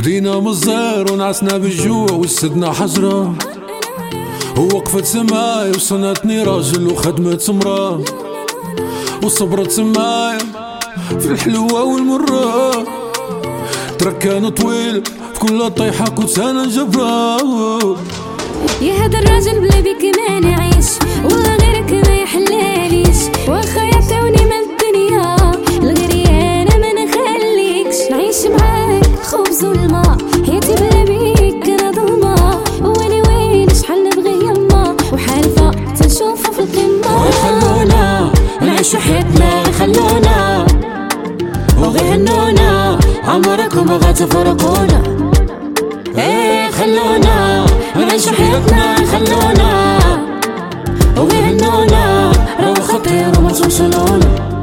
بدينا من الزير ونعسنا بالجوع وسدنا حجرة، ووقفت سماي وصنتني راجل وخدمت مرا، وصبرت سماي في الحلوة والمرة. تركان طويل في كل طيحة كنت انا جبرة. يا هذا الراجل بلا بيك ما نعيش، والله غيرك ما يحلاليش، واخا يعطوني من الدنيا الغيري انا ما نخليكش. نعيش معاك خبز والماء، حياتي بلا بيك انا ظلمة، ويني وين شحال نبغي يما وحالفة تنشوفها في القمة. خلونا نعيشو حياتنا، خلونا وغير هنونا عمركم ما غتفرقونا. ايه خلونا نعيشو حياتنا، خلونا وغير هنونا راهو خطير وما توصلونا.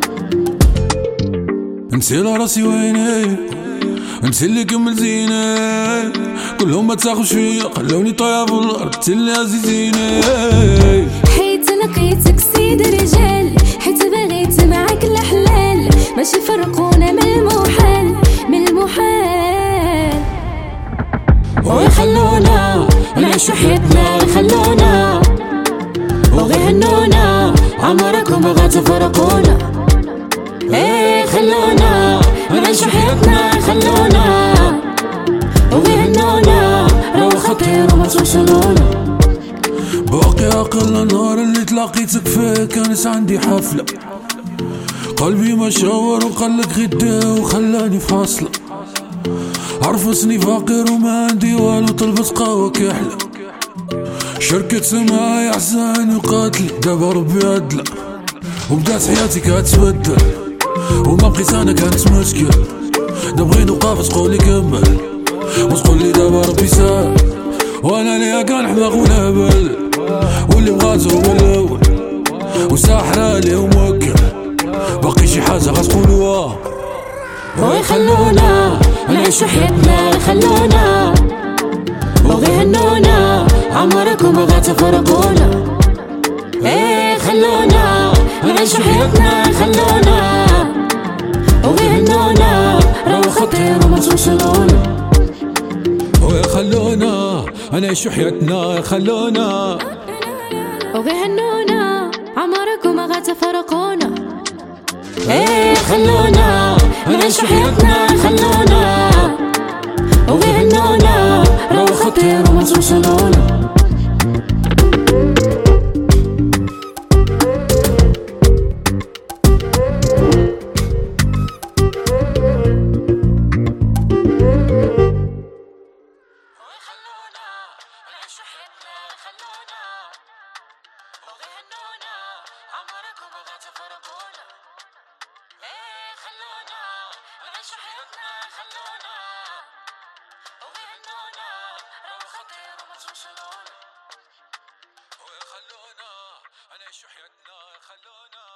انتي لراسي ويني، انتي اللي كملتيني، كلهم ما تاخوش فيا خلوني طايح في الارض، انتي اللي عزيزيني. حيت لقيتك سيد رجال، حيت بغيت معاك الحلال، ماشي فرقونا من المحال من المحال. وخلونا نعيشو حياتنا، خلونا وغير هنونا عمركم ما غتفرقونا. ايه خلونا نعيشو حياتنا، خلونا وغير هنونا راهو خطير وما توصلونا. باقي عقل النهار اللي تلاقيتك فيه كانت عندي حفلة، قلبي ما شاور وقالك غدا وخلاني في حاصلة. عرفتني فقير وما عندي والو، طلبت قهوة كحلة، شركة سماعي احزاني وقاتلي دابا ربي عدلة. وبدات حياتي كتبدل وما بقيت انا كانت مشكل، نبغي نوقف تقولي كمل وتقولي دابا ربي سهل، وانا ليا كان حماق ونهبل، واللي بغاتو هو الاول وساحرالي وموكل، باقي شي حاجة غتقولوها. وخلونا نعيشو حياتنا، خلونا وغير هنونا عمركم ما غتفرقونا. ايه خلونا نعيشو حياتنا، خلونا وغير هنونا راهو خطير وما توصلونا. خلونا نعيشو حياتنا، خلونا وغير هنونا عمركم ما غتفرقونا. ايه خلونا نعيشو حياتنا، خلونا وغير هنونا راهو خطير وما توصلونا. خلونا نعيشو حياتنا، خلونا